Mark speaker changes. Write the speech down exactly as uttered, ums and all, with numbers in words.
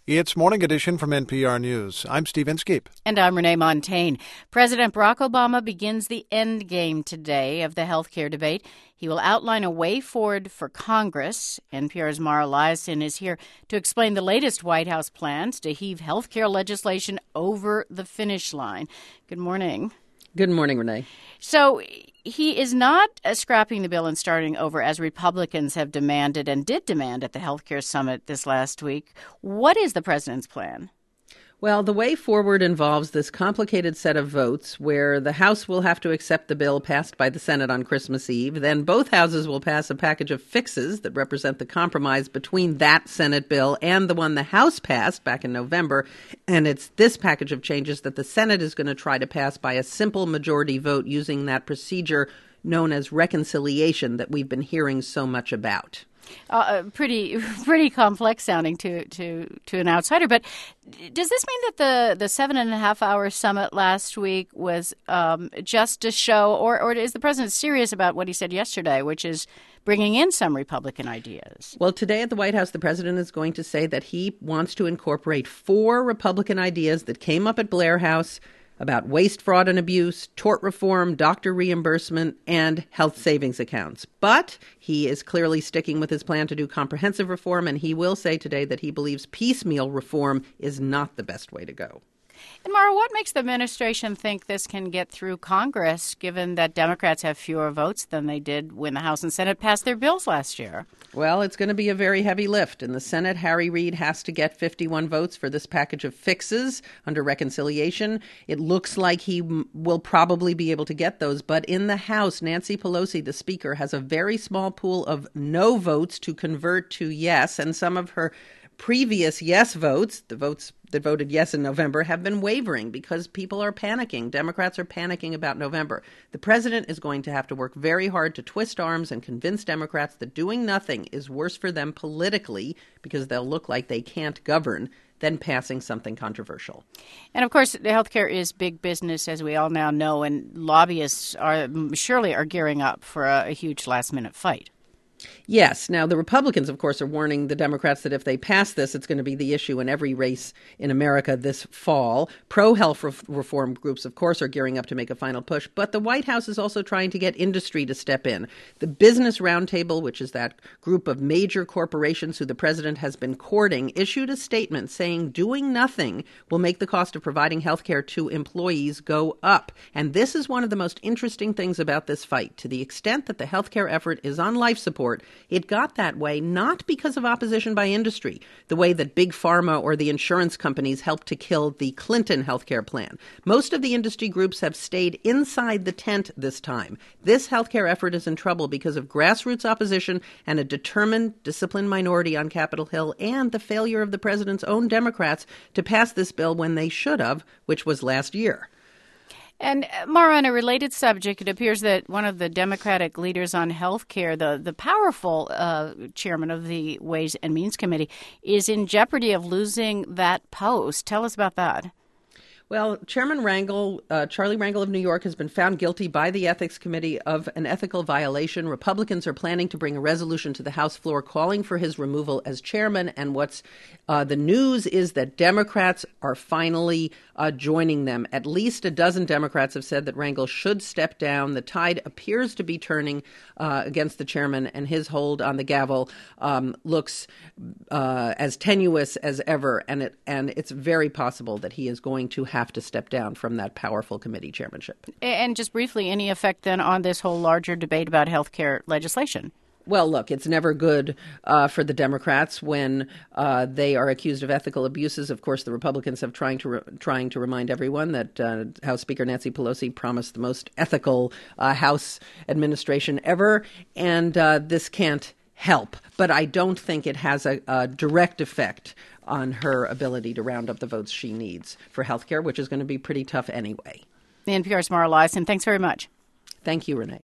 Speaker 1: It's Morning Edition from N P R News. I'm Steve Inskeep.
Speaker 2: And I'm Renee Montaigne. President Barack Obama begins the end game today of the health care debate. He will outline a way forward for Congress. N P R's Mara Liasson is here to explain the latest White House plans to heave health care legislation over the finish line. Good morning.
Speaker 3: Good morning, Renee.
Speaker 2: So he is not uh, scrapping the bill and starting over as Republicans have demanded and did demand at the health care summit this last week. What is the president's plan?
Speaker 3: Well, the way forward involves this complicated set of votes where the House will have to accept the bill passed by the Senate on Christmas Eve. Then both houses will pass a package of fixes that represent the compromise between that Senate bill and the one the House passed back in November. And it's this package of changes that the Senate is going to try to pass by a simple majority vote using that procedure known as reconciliation that we've been hearing so much about.
Speaker 2: Uh, pretty, pretty complex sounding to, to, to an outsider. But does this mean that the, the seven and a half hour summit last week was um, just a show, or, or is the president serious about what he said yesterday, which is bringing in some Republican ideas?
Speaker 3: Well, today at the White House, the president is going to say that he wants to incorporate four Republican ideas that came up at Blair House about waste, fraud, and abuse, tort reform, doctor reimbursement, and health savings accounts. But he is clearly sticking with his plan to do comprehensive reform, and he will say today that he believes piecemeal reform is not the best way to go.
Speaker 2: And Mara, what makes the administration think this can get through Congress, given that Democrats have fewer votes than they did when the House and Senate passed their bills last year?
Speaker 3: Well, it's going to be a very heavy lift. In the Senate, Harry Reid has to get fifty-one votes for this package of fixes under reconciliation. It looks like he m- will probably be able to get those. But in the House, Nancy Pelosi, the Speaker, has a very small pool of no votes to convert to yes, and some of her previous yes votes, the votes that voted yes in November, have been wavering because people are panicking. Democrats are panicking about November. The president is going to have to work very hard to twist arms and convince Democrats that doing nothing is worse for them politically because they'll look like they can't govern than passing something controversial.
Speaker 2: And of course, the healthcare is big business, as we all now know, and lobbyists are surely are gearing up for a, a huge last-minute fight.
Speaker 3: Yes. Now, the Republicans, of course, are warning the Democrats that if they pass this, it's going to be the issue in every race in America this fall. Pro-health re- reform groups, of course, are gearing up to make a final push. But the White House is also trying to get industry to step in. The Business Roundtable, which is that group of major corporations who the president has been courting, issued a statement saying doing nothing will make the cost of providing health care to employees go up. And this is one of the most interesting things about this fight. To the extent that the health care effort is on life support, it got that way not because of opposition by industry, the way that big pharma or the insurance companies helped to kill the Clinton healthcare plan. Most of the industry groups have stayed inside the tent this time. This healthcare effort is in trouble because of grassroots opposition and a determined, disciplined minority on Capitol Hill and the failure of the president's own Democrats to pass this bill when they should have, which was last year.
Speaker 2: And, Mara, on a related subject, it appears that one of the Democratic leaders on health care, the, the powerful uh, chairman of the Ways and Means Committee, is in jeopardy of losing that post. Tell us about that.
Speaker 3: Well, Chairman Rangel, uh, Charlie Rangel of New York, has been found guilty by the Ethics Committee of an ethical violation. Republicans are planning to bring a resolution to the House floor calling for his removal as chairman. And what's uh, the news is that Democrats are finally uh, joining them. At least a dozen Democrats have said that Rangel should step down. The tide appears to be turning uh, against the chairman, and his hold on the gavel um, looks uh, as tenuous as ever. And it and it's very possible that he is going to have have to step down from that powerful committee chairmanship.
Speaker 2: And just briefly, any effect then on this whole larger debate about health care legislation?
Speaker 3: Well, look, it's never good uh, for the Democrats when uh, they are accused of ethical abuses. Of course, the Republicans have trying to re- trying to remind everyone that uh, House Speaker Nancy Pelosi promised the most ethical uh, House administration ever, and uh, this can't help. But I don't think it has a, a direct effect on her ability to round up the votes she needs for health care, which is going to be pretty tough anyway.
Speaker 2: The N P R's Mara Liasson, thanks very much.
Speaker 3: Thank you, Renee.